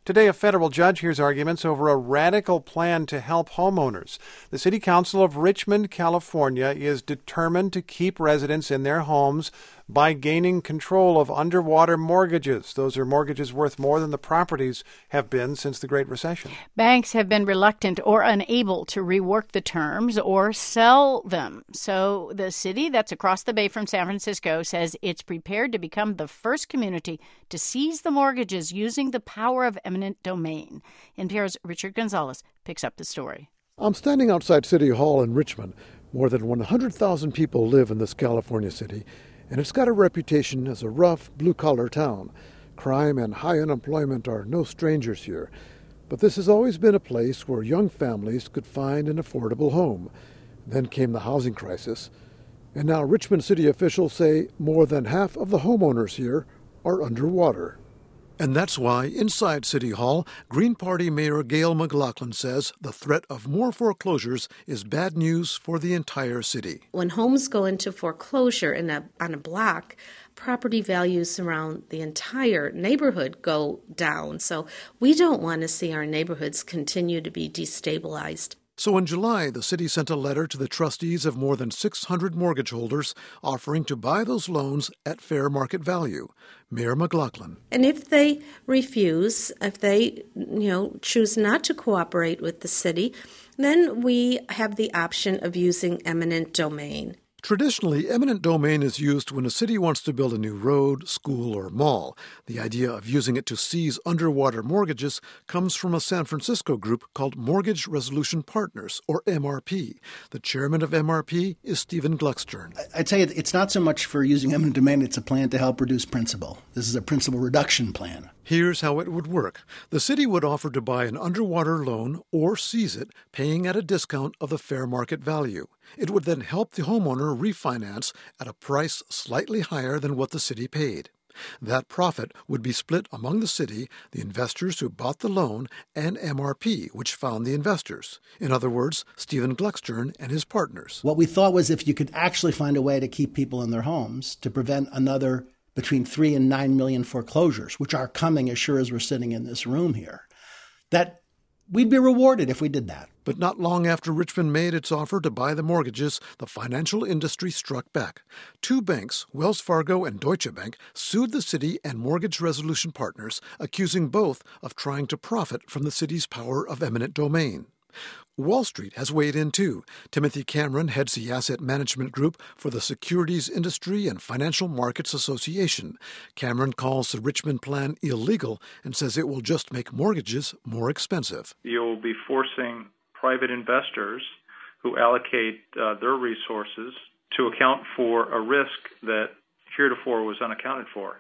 Today, a federal judge hears arguments over a radical plan to help homeowners. The City Council of Richmond, California, is determined to keep residents in their homes by gaining control of underwater mortgages. Those are mortgages worth more than the properties have been since the Great Recession. Banks have been reluctant or unable to rework the terms or sell them. So the city that's across the bay from San Francisco says it's prepared to become the first community to seize the mortgages using the power of eminent domain. NPR's Richard Gonzalez picks up the story. I'm standing outside City Hall in Richmond. More than 100,000 people live in this California city, and it's got a reputation as a rough, blue-collar town. Crime and high unemployment are no strangers here. But this has always been a place where young families could find an affordable home. Then came the housing crisis, and now Richmond city officials say more than half of the homeowners here are underwater. And that's why, inside City Hall, Green Party Mayor Gail McLaughlin says the threat of more foreclosures is bad news for the entire city. When homes go into foreclosure on a block, property values around the entire neighborhood go down. So we don't want to see our neighborhoods continue to be destabilized. So in July, the city sent a letter to the trustees of more than 600 mortgage holders offering to buy those loans at fair market value. Mayor McLaughlin. And if they refuse, if they choose not to cooperate with the city, then we have the option of using eminent domain. Traditionally, eminent domain is used when a city wants to build a new road, school, or mall. The idea of using it to seize underwater mortgages comes from a San Francisco group called Mortgage Resolution Partners, or MRP. The chairman of MRP is Stephen Gluckstern. I'd say it's not so much for using eminent domain, it's a plan to help reduce principal. This is a principal reduction plan. Here's how it would work. The city would offer to buy an underwater loan or seize it, paying at a discount of the fair market value. It would then help the homeowner refinance at a price slightly higher than what the city paid. That profit would be split among the city, the investors who bought the loan, and MRP, which found the investors. In other words, Stephen Gluckstern and his partners. What we thought was if you could actually find a way to keep people in their homes to prevent another between 3 and 9 million foreclosures, which are coming as sure as we're sitting in this room here, that we'd be rewarded if we did that. But not long after Richmond made its offer to buy the mortgages, the financial industry struck back. Two banks, Wells Fargo and Deutsche Bank, sued the city and Mortgage Resolution Partners, accusing both of trying to profit from the city's power of eminent domain. Wall Street has weighed in, too. Timothy Cameron heads the asset management group for the Securities Industry and Financial Markets Association. Cameron calls the Richmond plan illegal and says it will just make mortgages more expensive. You'll be forcing private investors who allocate their resources to account for a risk that heretofore was unaccounted for.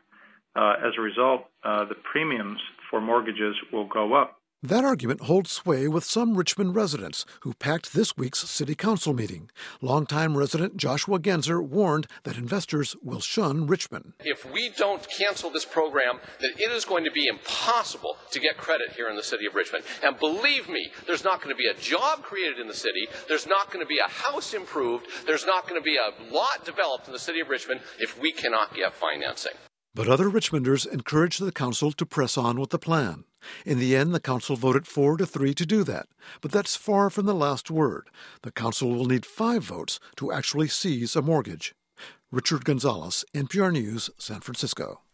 As a result, the premiums for mortgages will go up. That argument holds sway with some Richmond residents who packed this week's city council meeting. Longtime resident Joshua Genzer warned that investors will shun Richmond. If we don't cancel this program, then it is going to be impossible to get credit here in the city of Richmond. And believe me, there's not going to be a job created in the city. There's not going to be a house improved. There's not going to be a lot developed in the city of Richmond if we cannot get financing. But other Richmonders encouraged the council to press on with the plan. In the end, the council voted 4-3 to do that. But that's far from the last word. The council will need 5 votes to actually seize a mortgage. Richard Gonzalez, NPR News, San Francisco.